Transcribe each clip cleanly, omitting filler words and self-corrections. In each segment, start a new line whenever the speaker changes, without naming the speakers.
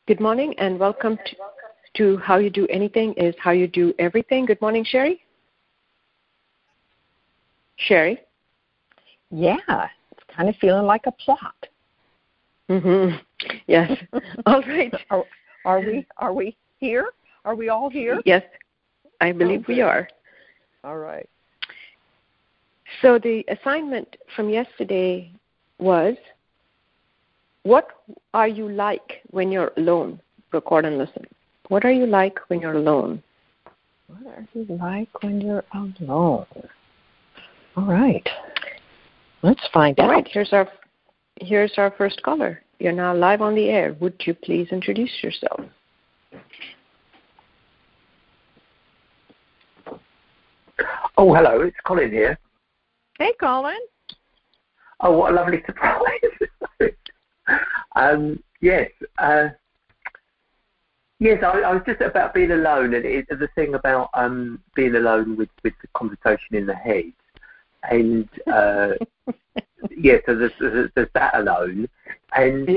Good morning and welcome to How You Do Anything is How You Do Everything. Good morning, Sherry. Sherry?
Yeah, it's kind of feeling like a plot.
Mm-hmm. Yes. All right.
Are we here? Are we all here?
Yes, I believe we are.
All right.
So the assignment from yesterday was, what are you like when you're alone? Record and listen. What are you like when you're alone?
What are you like when you're alone? All right. Let's find out.
All right. Here's our first caller. You're now live on the air. Would you please introduce yourself?
Oh, hello. It's Colin here.
Hey, Colin.
Oh, what a lovely surprise. Yes. Yes, I was just about being alone, and it's the thing about being alone with the conversation in the head. And, yeah, so there's that alone. And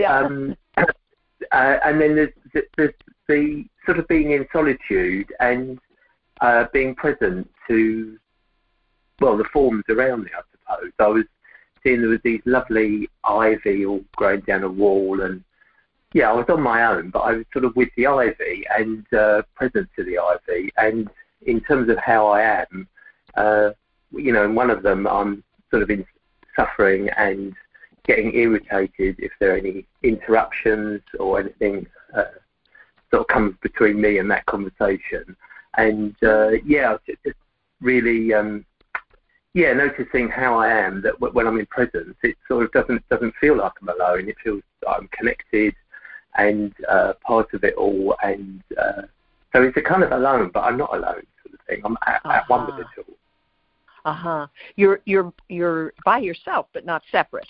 and then there's the sort of being in solitude and being present to, well, the forms around me, I suppose. I was seeing there was these lovely ivy all growing down a wall, and yeah, I was on my own, but I was sort of with the ivy and present to the ivy. And in terms of how I am, you know, in one of them, I'm sort of in suffering and getting irritated if there are any interruptions or anything sort of comes between me and that conversation. And yeah, just really noticing how I am, that when I'm in presence, it sort of doesn't feel like I'm alone. It feels like I'm connected and part of it all. And so it's a kind of alone, but I'm not alone sort of thing. I'm at one with it all.
You're by yourself, but not separate.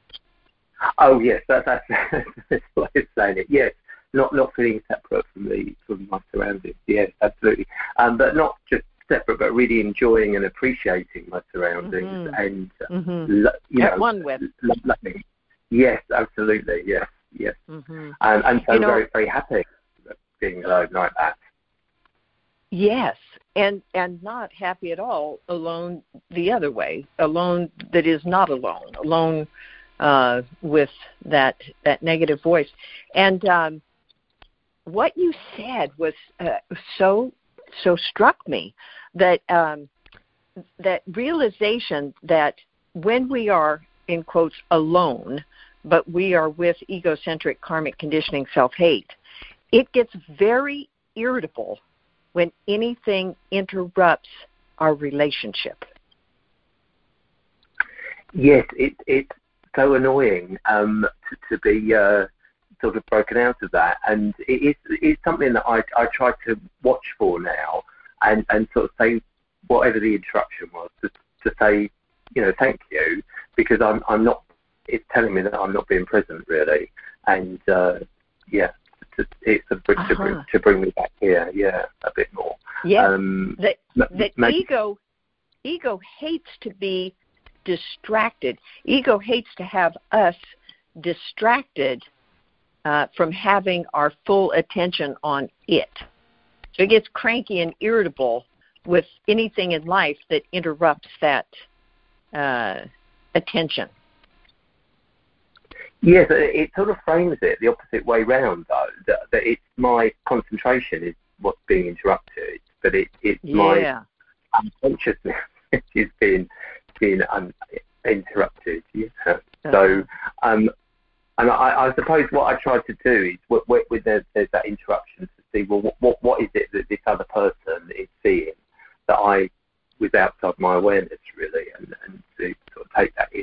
Oh yes, that's what I'm saying. It. Yes, not feeling separate from my surroundings. Yes, absolutely. But not just separate, but really enjoying and appreciating my surroundings and you know,
at one with.
Loving. Yes, absolutely. Yes. And so very, very happy being alone like that.
Yes, and not happy at all alone the other way, alone that is not alone with that negative voice. And what you said was so struck me, that that realization that when we are, in quotes, alone, but we are with egocentric karmic conditioning self-hate, it gets very irritable when anything interrupts our relationship.
Yes, it's so annoying to be sort of broken out of that, and it's something that I try to watch for now, and sort of say whatever the interruption was, to say, you know, thank you, because I'm not. It's telling me that I'm not being present really, and yeah, it's to bring me back here, yeah, a bit more.
Yeah, ego hates to be distracted. Ego hates to have us distracted from having our full attention on it. So it gets cranky and irritable with anything in life that interrupts that attention.
Yes, it sort of frames it the opposite way round, though, that it's my concentration is what's being interrupted, but it's my unconsciousness which is being interrupted. Yeah. So, and I suppose what I try to do is, when there's that interruption, to see, well, what is it that this other person is seeing that I was outside my awareness, really, and to sort of take that in.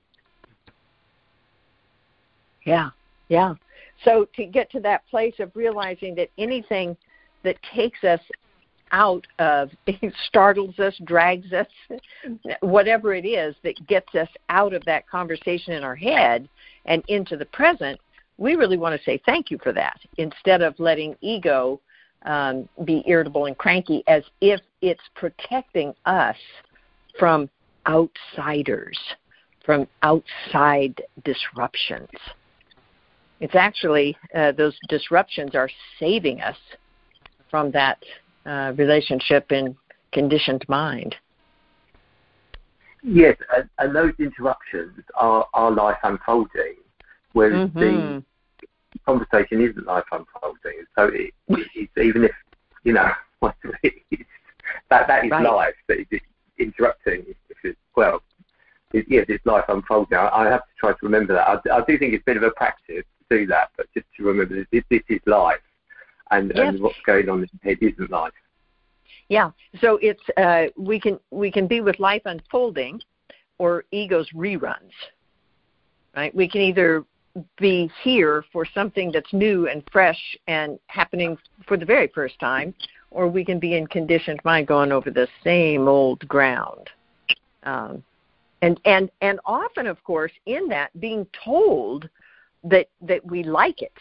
Yeah. So to get to that place of realizing that anything that takes us out of, startles us, drags us, whatever it is that gets us out of that conversation in our head and into the present, we really want to say thank you for that, instead of letting ego be irritable and cranky as if it's protecting us from outsiders, from outside disruptions. It's actually those disruptions are saving us from that relationship in conditioned mind.
Yes, and those interruptions are life unfolding, whereas the conversation isn't life unfolding. So it's even if, that is
right.
life, but it's interrupting. It's life unfolding. I have to try to remember that. I do think it's a bit of a practice to do that, but just to remember that this is life, and what's going on in the head isn't life.
Yeah, so it's we can be with life unfolding or ego's reruns, right? We can either be here for something that's new and fresh and happening for the very first time, or we can be in conditioned mind going over the same old ground. And often, of course, in that being told that we like it,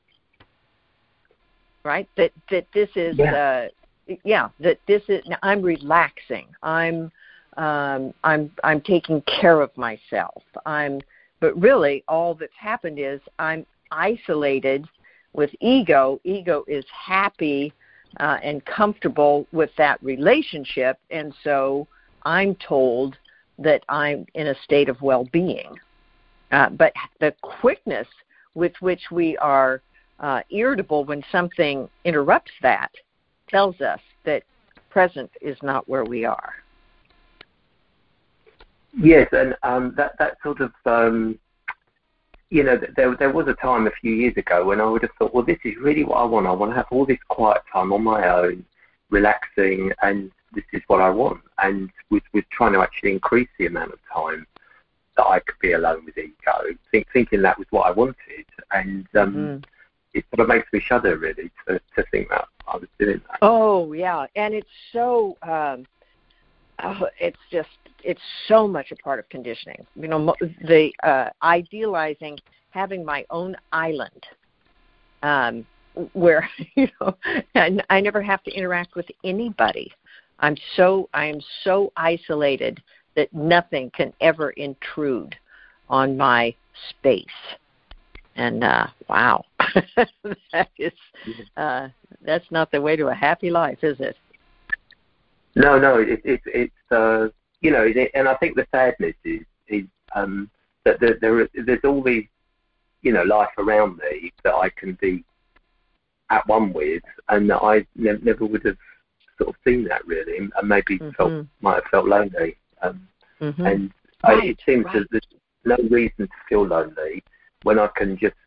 right? That this is that this is, I'm relaxing. I'm taking care of myself. But really all that's happened is I'm isolated with ego. Ego is happy and comfortable with that relationship, and so I'm told that I'm in a state of well-being. But the quickness with which we are irritable when something interrupts that tells us that present is not where we are.
Yes, and that sort of, there was a time a few years ago when I would have thought, well, this is really what I want. I want to have all this quiet time on my own, relaxing, and this is what I want. And with trying to actually increase the amount of time that I could be alone with ego, thinking that was what I wanted. And it sort of makes me shudder, really, to think that I was doing that.
Oh, yeah. And it's so, it's so much a part of conditioning. The idealizing having my own island, where, and I never have to interact with anybody. I am so isolated that nothing can ever intrude on my space. And wow, that's not the way to a happy life, is it?
No, it's and I think the sadness is that there's all these, life around me that I can be at one with, and that I never would have sort of seen that really, and maybe might have felt lonely. And it seems that there's no reason to feel lonely when I can just.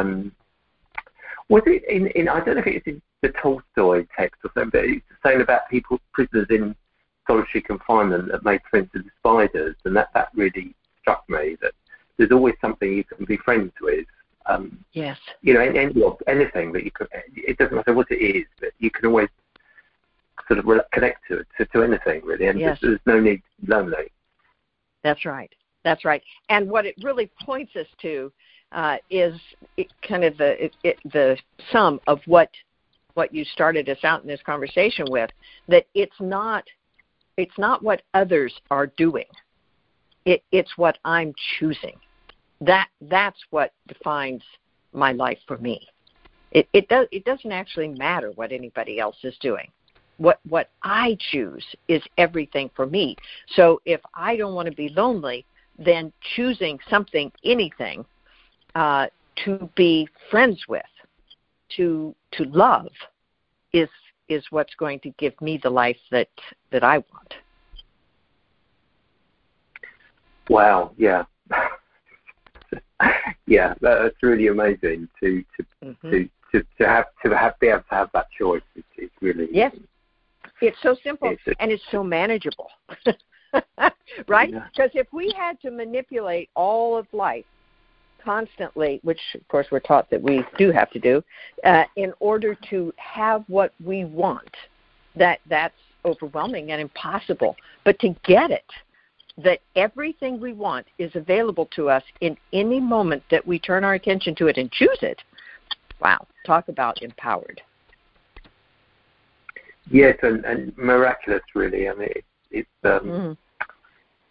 Was it in? I don't know if it's in the Tolstoy text or something, but it's saying about prisoners in solitary confinement that made friends with the spiders, and that really struck me, that there's always something you can be friends with.
Yes.
Anything that you could. It doesn't matter what it is, but you can always sort of connect to anything really, and there's no need to be lonely.
That's right. And what it really points us to is kind of the sum of what you started us out in this conversation with, that it's not what others are doing. It's what I'm choosing. That's what defines my life for me. It doesn't actually matter what anybody else is doing. What I choose is everything for me. So if I don't want to be lonely, then choosing something, anything, to be friends with, to love, is what's going to give me the life that I want.
Wow, yeah. Yeah, that's really amazing to be able to have that choice. It's really,
yes. It's so simple and it's so manageable, right? Because if we had to manipulate all of life constantly, which of course we're taught that we do have to do, in order to have what we want, that's overwhelming and impossible. But to get it, that everything we want is available to us in any moment that we turn our attention to it and choose it. Wow, talk about empowered.
Yes, and miraculous, really. I mean, it's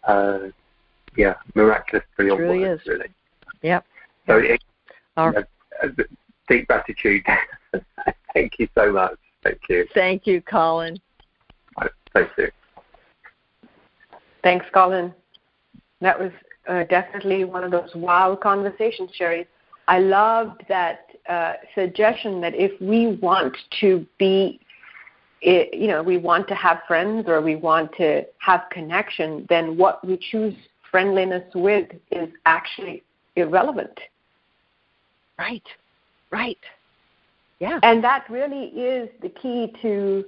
miraculous beyond words, really.
Yep.
So deep gratitude. Thank you so much. Thank you.
Thank you, Colin.
Thank you.
Thanks, Colin. That was definitely one of those wow conversations, Sherry. I loved that suggestion that if we want to be, we want to have friends or we want to have connection, then what we choose friendliness with is actually irrelevant.
Right. Yeah.
And that really is the key to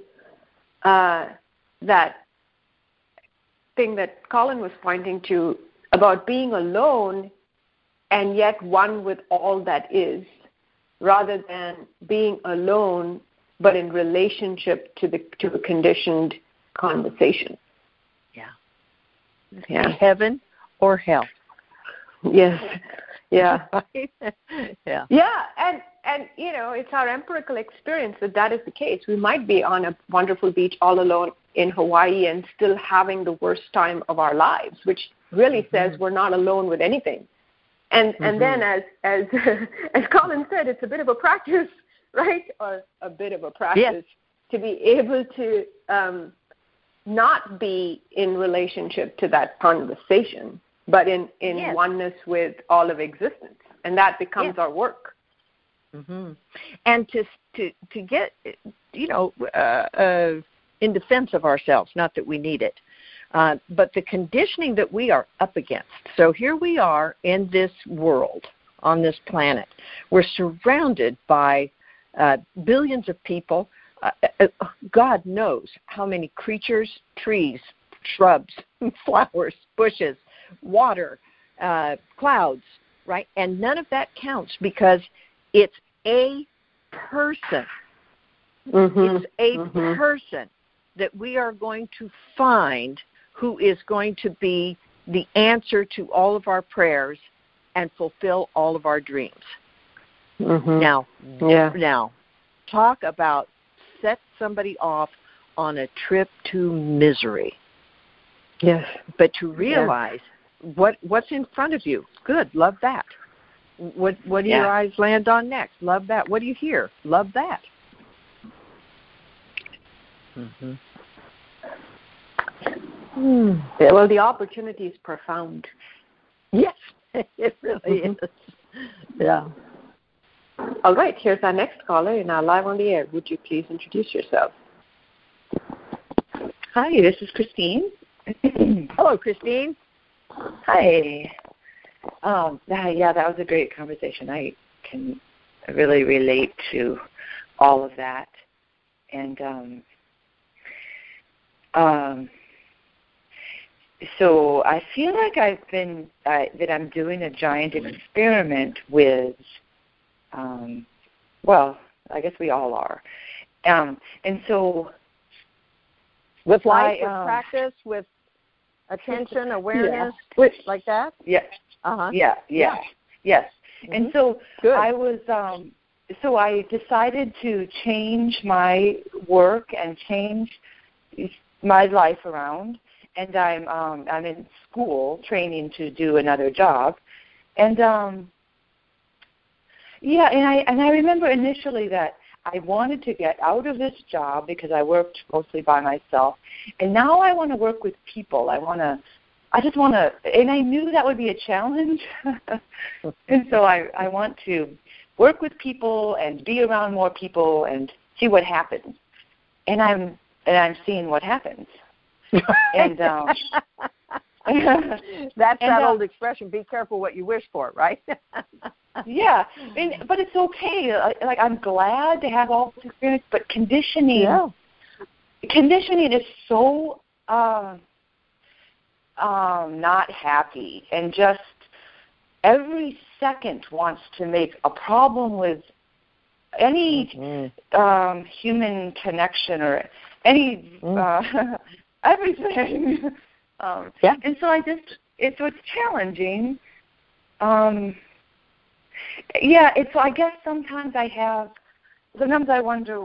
that thing that Colin was pointing to about being alone and yet one with all that is, rather than being alone but in relationship to a conditioned conversation.
Yeah. Heaven or hell.
Yes. Yeah.
Yeah.
Yeah, and it's our empirical experience that is the case. We might be on a wonderful beach all alone in Hawaii and still having the worst time of our lives, which really says we're not alone with anything. And then as Colin said, it's a bit of a practice, right? Or a bit of a practice to be able to not be in relationship to that conversation, but in oneness with all of existence. And that becomes our work.
Mm-hmm. And to get, in defense of ourselves, not that we need it, but the conditioning that we are up against. So here we are in this world, on this planet. We're surrounded by billions of people. God knows how many creatures, trees, shrubs, flowers, bushes, water, clouds, right? And none of that counts because it's a person. It's a person that we are going to find who is going to be the answer to all of our prayers and fulfill all of our dreams. Now, talk about set somebody off on a trip to misery.
Yes.
But to realize what's in front of you, good, love that. What do your eyes land on next? Love that. What do you hear? Love that.
Yeah, well, the opportunity is profound.
Yes, it really is. Yeah.
All right, here's our next caller. You're now live on the air. Would you please introduce yourself?
Hi, this is Christine.
Hello, Christine.
Hi. That was a great conversation. I can really relate to all of that. And so I feel like that I'm doing a giant experiment with, I guess we all are. And so
with life, with practice, with attention, awareness, like that?
Yes. Yes. And so I was, so I decided to change my work and change my life around. And I'm in school training to do another job. And I remember initially that I wanted to get out of this job because I worked mostly by myself. And now I want to work with people. I just want to, and I knew that would be a challenge. And so I want to work with people and be around more people and see what happens. And I'm seeing what happens. And
that's that old expression, be careful what you wish for, right?
Yeah, but it's okay. Like, I'm glad to have all this experience, but conditioning is so not happy, and just every second wants to make a problem with any human connection or any everything. And so it's challenging. I guess sometimes I wonder,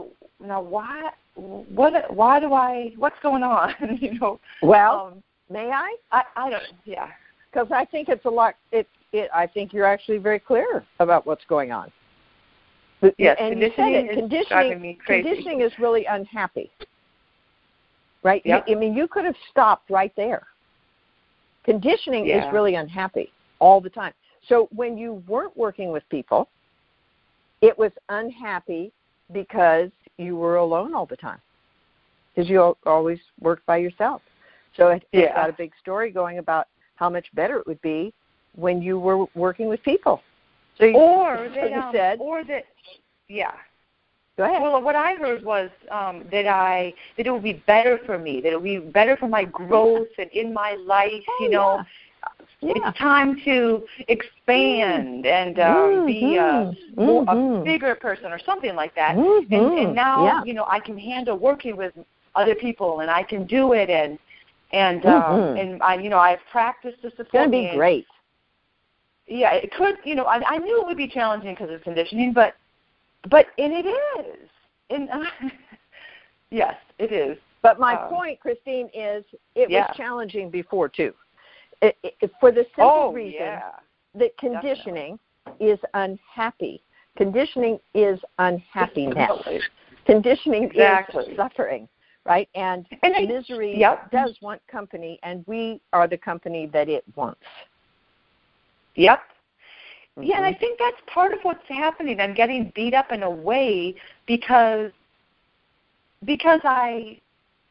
what's going on?
Well, may I?
I don't,
because I think it's a lot. I think you're actually very clear about what's going on.
Yes,
and you said it, conditioning is really unhappy, right?
Yep.
I mean, you could have stopped right there. Conditioning is really unhappy all the time. So when you weren't working with people, it was unhappy because you were alone all the time, because you always worked by yourself. So it's got a big story going about how much better it would be when you were working with people. So
Go ahead. Well, what I heard was that it would be better for me, that it would be better for my growth and in my life. It's time to expand and be a bigger person or something like that. And now, I can handle working with other people, and I can do it, and I've practiced the support.
It's going to be great.
Yeah, it could. I knew it would be challenging because of conditioning, but it is. And yes, it is.
But my point, Christine, is it was challenging before too. For the simple reason that conditioning is unhappy. Conditioning is unhappiness. Conditioning is suffering, right? And misery does want company, and we are the company that it wants.
Yep. Yeah, and I think that's part of what's happening. I'm getting beat up in a way because I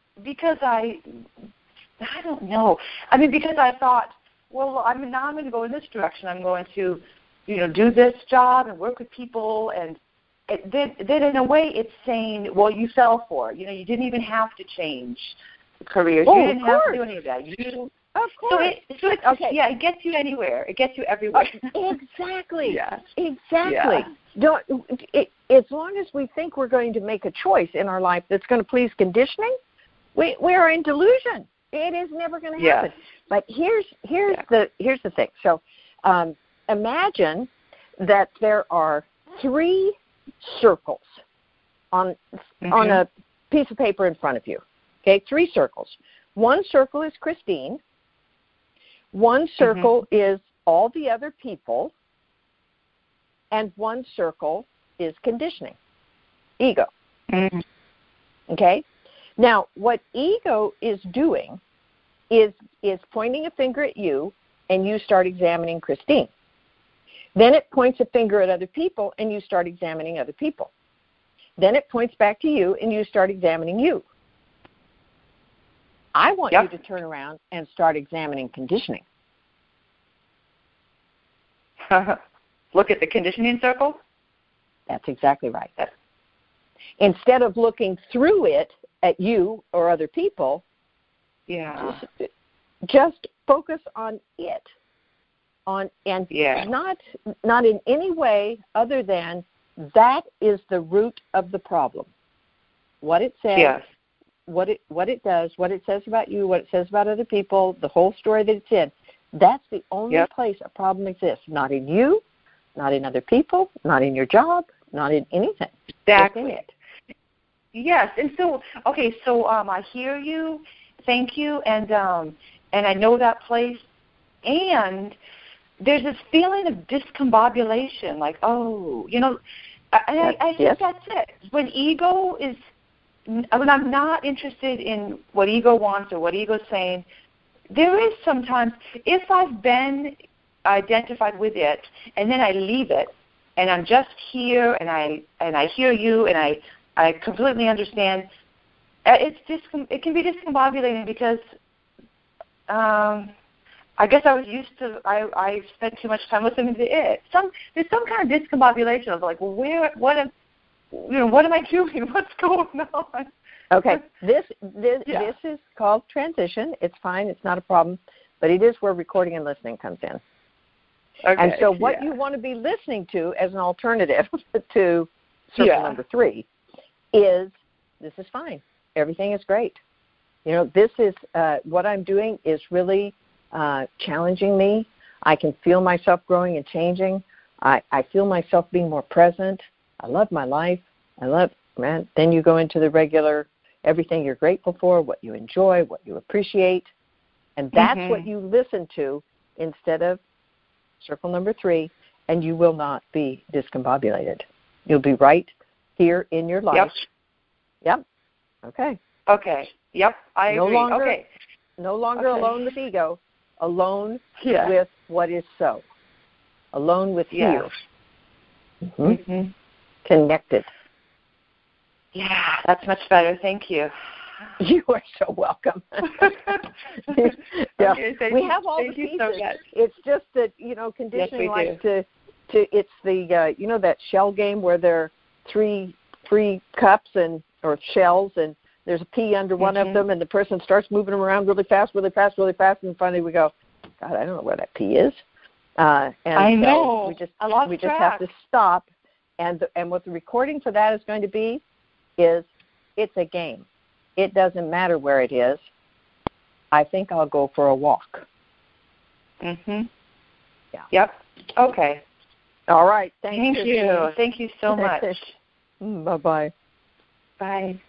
don't know. I mean, because I thought, well, now I'm going to go in this direction. I'm going to, do this job and work with people, and then in a way it's saying, well, you fell for it. You didn't even have to change careers. You didn't have to do any of that.
Of course.
So it gets you anywhere. It gets you everywhere.
Exactly. Exactly.
Yeah.
As long as we think we're going to make a choice in our life that's going to please conditioning, we are in delusion. It is never going to happen.
Yes.
But here's the thing. So imagine that there are 3 circles on a piece of paper in front of you. Okay, 3 circles. One circle is Christine. One circle is all the other people, and one circle is conditioning, ego. Okay? Now, what ego is doing is pointing a finger at you, and you start examining Christine. Then it points a finger at other people, and you start examining other people. Then it points back to you, and you start examining you. I want you to turn around and start examining conditioning.
Look at the conditioning circle?
That's exactly right. Instead of looking through it at you or other people, just focus on it. Not in any way other than that is the root of the problem. What it says, what it does, what it says about you, what it says about other people, the whole story that it's in. That's the only place a problem exists. Not in you, not in other people, not in your job, not in anything.
Exactly.
Just in it.
Yes, and so I hear you. Thank you, and I know that place. And there's this feeling of discombobulation, like and I think that's it. When I'm not interested in what ego wants or what ego's saying, there is sometimes, if I've been identified with it and then I leave it and I'm just here and I hear you and I completely understand, it can be discombobulating because I guess I was used to, I spent too much time listening to it. There's some kind of discombobulation of like, well, what am I doing? What's going on?
Okay, this is called transition. It's fine. It's not a problem, but it is where recording and listening comes in. Okay, and so what you want to be listening to as an alternative to circle number 3 is, this is fine. Everything is great. This is what I'm doing is really challenging me. I can feel myself growing and changing. I feel myself being more present. I love my life. Then you go into the regular, everything you're grateful for, what you enjoy, what you appreciate. And that's what you listen to instead of circle number 3, and you will not be discombobulated. You'll be right here in your life.
Yep.
Okay.
Okay. Yep. I agree.
No longer alone with ego. Alone
Yeah.
with what is so. Alone with fear.
Mm-hmm.
Connected.
Yeah, that's much better. Thank you.
You are so welcome. Yeah.
Okay,
we have all the pieces. So it's just that, conditioning likes to it's the that shell game where there are three cups or shells, and there's a pea under one of them, and the person starts moving them around really fast, and finally we go, God, I don't know where that pea is. And
I know.
So we just have to stop, and what the recording for that is going to be is it's a game. It doesn't matter where it is. I think I'll go for a walk.
Mhm.
Yeah.
Yep. Okay.
All right.
Thank you. Thank you so much.
Bye-bye.
Bye.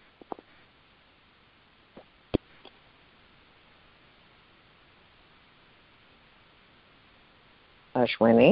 Ashwini.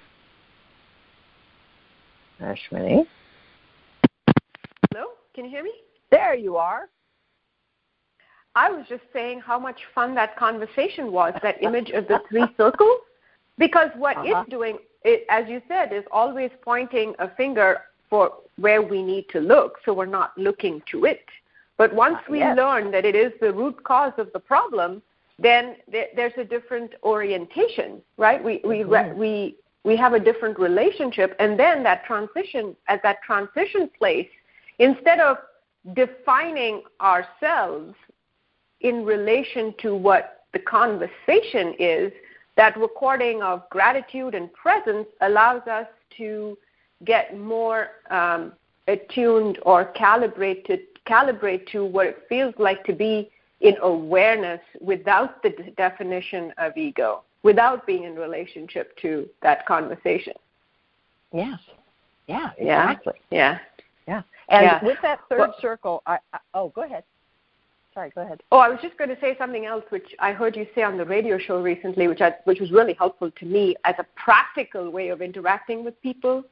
Hello? Can you hear me?
There you are.
I was just saying how much fun that conversation was, that image of the three circles, because what it's doing, as you said, is always pointing a finger for where we need to look, so we're not looking to it. But once we learn that it is the root cause of the problem, then there's a different orientation, right? We have a different relationship, and then at that transition place, instead of defining ourselves in relation to what the conversation is, that recording of gratitude and presence allows us to get more attuned or calibrate to what it feels like to be in awareness without the definition of ego, without being in relationship to that conversation.
Yes. Yeah, exactly.
Yeah.
And with that third circle, go ahead. Sorry, go ahead.
Oh, I was just going to say something else, which I heard you say on the radio show recently, which was really helpful to me as a practical way of interacting with people.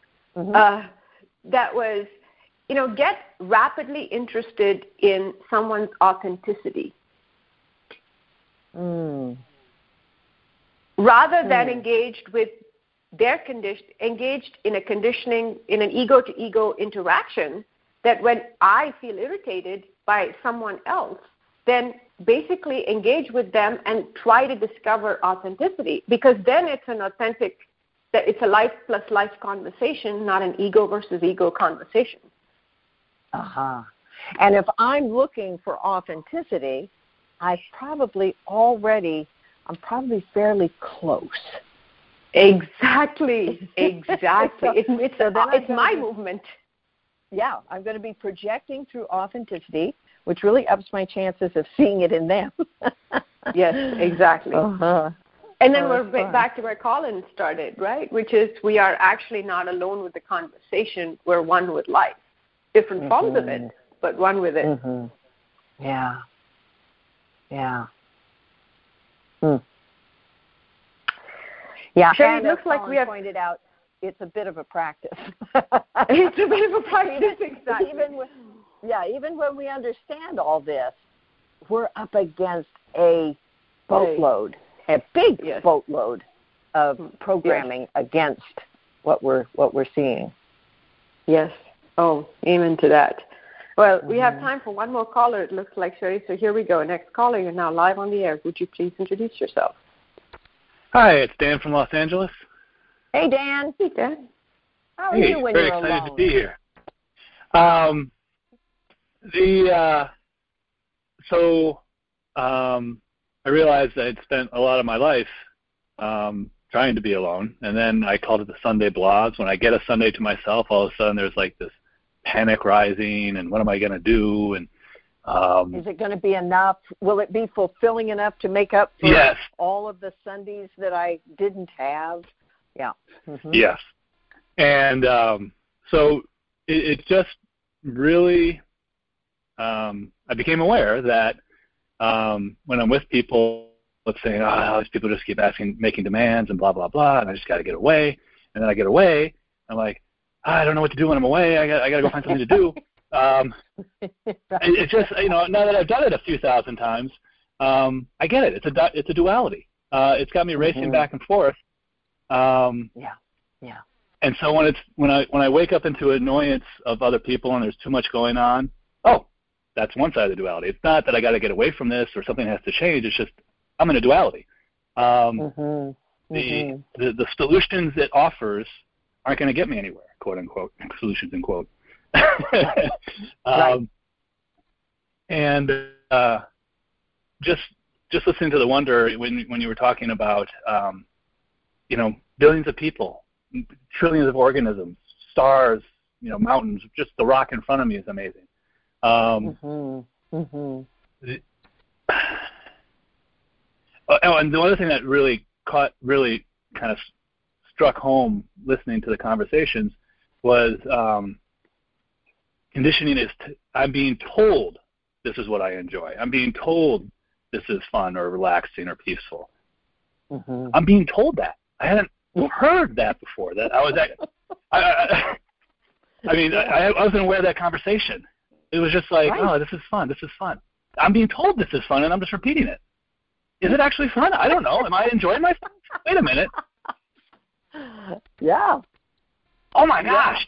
That was, get rapidly interested in someone's authenticity. Rather than engaged with engaged in a conditioning, in an ego-to-ego interaction, that when I feel irritated by someone else, then basically engage with them and try to discover authenticity, because then it's an authentic, that it's a life plus life conversation, not an ego versus ego conversation.
And if I'm looking for authenticity, I'm probably fairly close.
Exactly. It's my movement.
Yeah, I'm going to be projecting through authenticity, which really ups my chances of seeing it in them.
Yes, exactly. And then we're back to where Colin started, right? Which is we are actually not alone with the conversation. We're one with life. Different forms of it, but one with it.
Yeah. Yeah,
Sherry,
and
it looks like we have
pointed out, it's a bit of a practice.
It's a bit of a practice, exactly.
Even when we understand all this, we're up against a boatload, a big boatload of programming against what we're seeing.
Yes. Oh, amen to that. Well, we have time for one more caller, it looks like, Sherry. So here we go. Next caller, you're now live on the air. Would you please introduce yourself?
Hi, it's Dan from Los Angeles.
Hey, Dan.
Hey, Dan.
How are you when
you're
alone?
Very excited to be here. I realized that I'd spent a lot of my life trying to be alone, and then I called it the Sunday blahs. When I get a Sunday to myself, all of a sudden there's like this panic rising, and what am I going to do? And
is it going to be enough? Will it be fulfilling enough to make up for all of the Sundays that I didn't have? Yeah.
Yes. And so it just really, I became aware that when I'm with people, let's say, these people just keep making demands and blah, blah, blah, and I just got to get away. And then I get away, I'm like, I don't know what to do when I'm away. I got to go find something to do. It's just, now that I've done it a few thousand times, I get it. It's a duality. It's got me racing back and forth.
Yeah.
And so when I wake up into annoyance of other people and there's too much going on, that's one side of the duality. It's not that I got to get away from this or something has to change. It's just I'm in a duality. The solutions it offers aren't going to get me anywhere, quote unquote, solutions in quote.
Right.
And just listening to the wonder when you were talking about billions of people, trillions of organisms, stars, mountains, just the rock in front of me is amazing. And the other thing that really kind of struck home listening to the conversations was conditioning is I'm being told this is what I enjoy. I'm being told this is fun or relaxing or peaceful. I'm being told that. I hadn't heard that before. That I was I wasn't aware of that conversation. It was just like, oh, this is fun. This is fun. I'm being told this is fun, and I'm just repeating it. Is it actually fun? I don't know. Am I enjoying myself? Wait a minute.
Yeah.
Oh my gosh.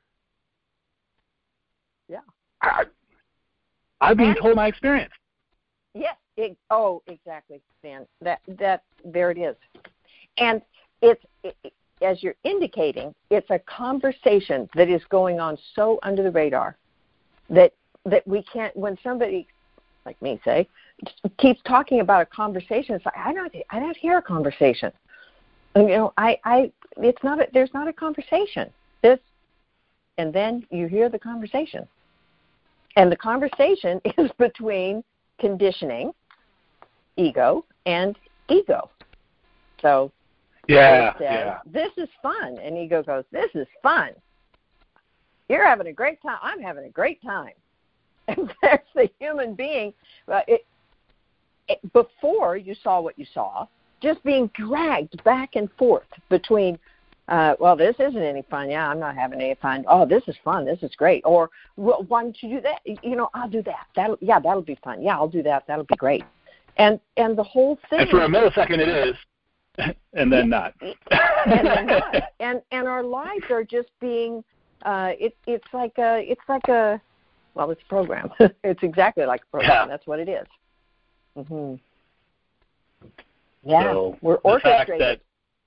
Yeah.
I'm being told my experience.
Yes. Exactly, Dan. That there it is. And it's as you're indicating, it's a conversation that is going on so under the radar that we can't. When somebody like me, say, keeps talking about a conversation, it's like I don't hear a conversation. And, it's not. There's not a conversation. And then you hear the conversation, and the conversation is between conditioning, ego, and ego. So.
Yeah.
This is fun. And ego goes, this is fun. You're having a great time. I'm having a great time. And there's the human being. Before you saw what you saw, just being dragged back and forth between, this isn't any fun. Yeah, I'm not having any fun. Oh, this is fun. This is great. Or, well, why don't you do that? I'll do that. That'll be fun. Yeah, I'll do that. That'll be great. And the whole thing.
And for a millisecond it is. And then not.
And then not. And our lives are just being it's like a program. It's exactly like a program.
Yeah.
That's what it is. Yeah.
So
we're orchestrated.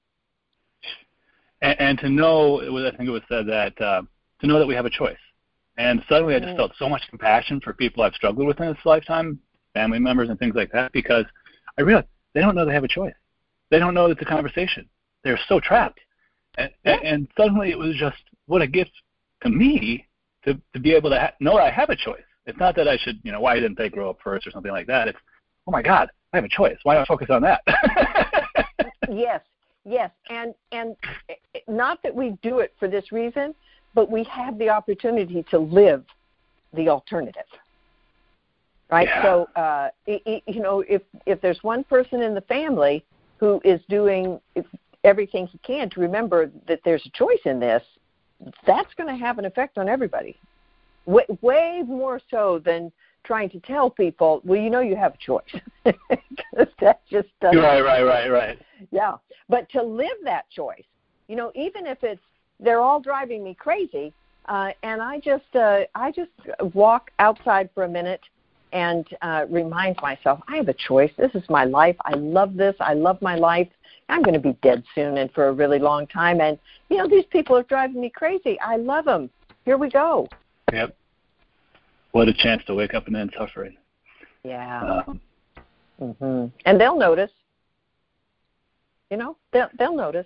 And to know, I think it was said that to know that we have a choice. And suddenly I just felt so much compassion for people I've struggled with in this lifetime, family members and things like that, because I realized they don't know they have a choice. They don't know it's a conversation. They're so trapped. And suddenly it was just, what a gift to me to be able to know I have a choice. It's not that I should, why didn't they grow up first or something like that. It's, oh my God, I have a choice. Why don't I focus on that?
Yes. And not that we do it for this reason, but we have the opportunity to live the alternative. Right?
Yeah.
So, if there's one person in the family who is doing everything he can to remember that there's a choice in this, that's going to have an effect on everybody. Way more so than trying to tell people, well, you have a choice. That just doesn't.
Right.
Yeah. But to live that choice, even if they're all driving me crazy, and I just walk outside for a minute and remind myself, I have a choice. This is my life. I love this. I love my life. I'm going to be dead soon and for a really long time. And, these people are driving me crazy. I love them. Here we go.
Yep. What a chance to wake up and end suffering.
Yeah. And they'll notice. They'll notice.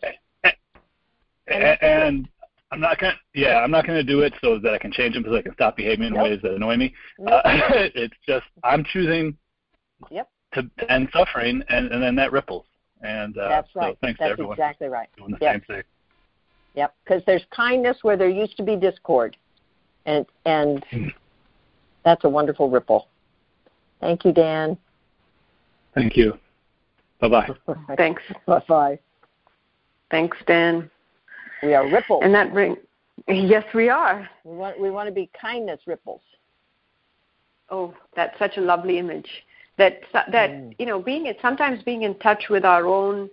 And I'm not gonna do it so that I can change them so I can stop behaving in ways that annoy me. It's just I'm choosing to end suffering, and then that ripples. And
that's right.
So thanks
that's
to everyone
exactly right.
doing the same thing.
Yep, because there's kindness where there used to be discord, and that's a wonderful ripple. Thank you, Dan.
Thank you. Bye-bye.
Thanks.
Bye-bye.
Thanks, Dan.
We are rippled.
And that brings Yes, we are.
We want to be kindness ripples.
Oh, that's such a lovely image. That sometimes being in touch with our own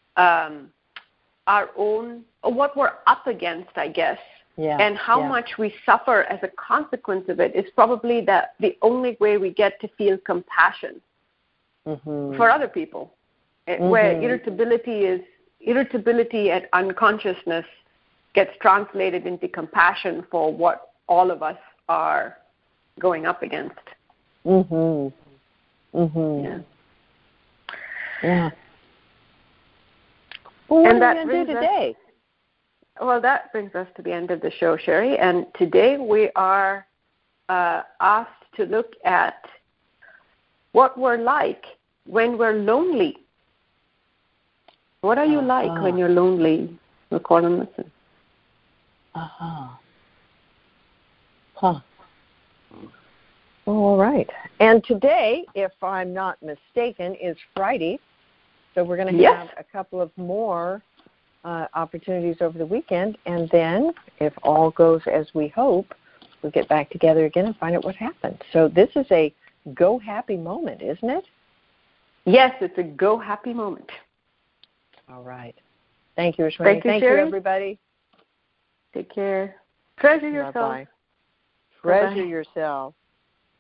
what we're up against, I guess, and how much we suffer as a consequence of it is probably the only way we get to feel compassion for other people. Where irritability and unconsciousness gets translated into compassion for what all of us are going up against.
Yeah. Well, what are we going to do today?
Well, that brings us to the end of the show, Sherry. And today we are asked to look at what we're like when we're lonely. What are you like when you're lonely? Record and listen.
All right. And today, if I'm not mistaken, is Friday. So we're going to have a couple of more opportunities over the weekend. And then, if all goes as we hope, we'll get back together again and find out what happened. So this is a go happy moment, isn't it?
Yes, it's a go happy moment.
All right. Thank you, Rashmi. Thank you, everybody.
Take care. Treasure yourself.
Bye-bye. Treasure yourself.